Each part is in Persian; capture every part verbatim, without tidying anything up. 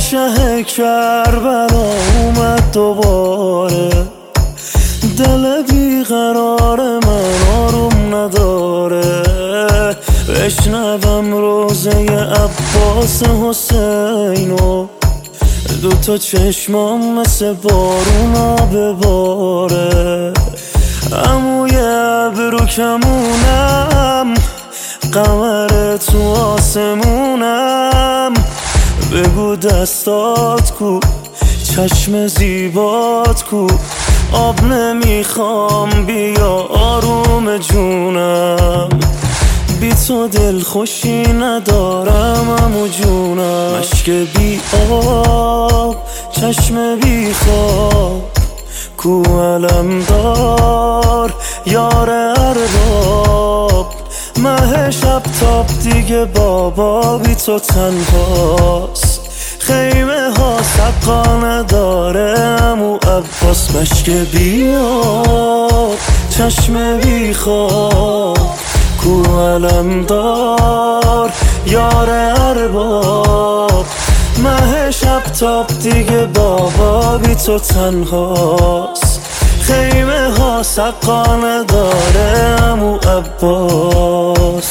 شه کربلا اومد دوباره، دل بیقرار من آروم نداره. بشنوم روزه عباس حسینو، دوتا چشمام مثل بارونا بباره. عموی ابرو کمونم، قمر تو آسمونم، بگو دستات کو، چشم زیبات کو، آب نمیخوام بیا آروم جونم. بی تو دل خوشی ندارم امو جونم. مشک بی آب، چشم بی خواب، کو علم دار یار ارباب. مه شب تاب دیگه بابا بی تو تنهاست، خیمه ها سقا نداره امو عباس. مشک بی آب، چشم بی خواب، کو علم دار یار ارباب. مه شب تاب دیگه بابا بی تو تنهاست، خیمه ها سقا نداره امو عباس.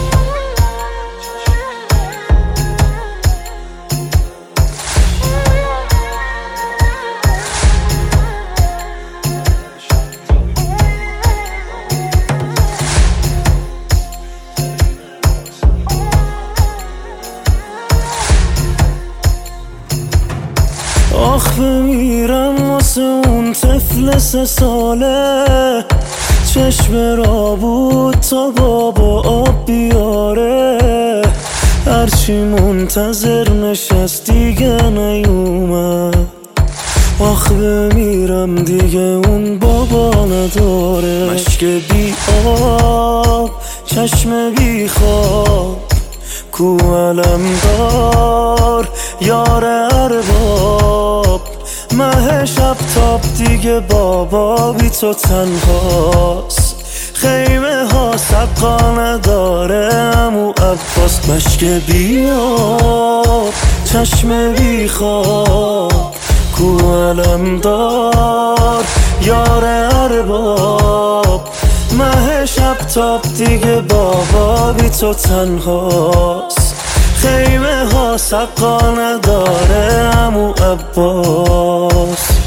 آخ بمیرم واسه اون طفل سه ساله، چشم را بود تا بابا آب بیاره. هرچی منتظر نشست دیگه نیومد، آخ بمیرم دیگه اون بابا نداره. مشک بی آب، چشم بی خواب، کو علم دار یار ارباب. مه شب تاب دیگه بابا بی تو تنهاست، خیمه ها سقا نداره امو عباس. مشک بی آب، چشم بی خواب، کو علم دار یار ارباب. مه شب تاب دیگه بابا بی تو تنهاست، خیمه ها سقا نداره امو عباس.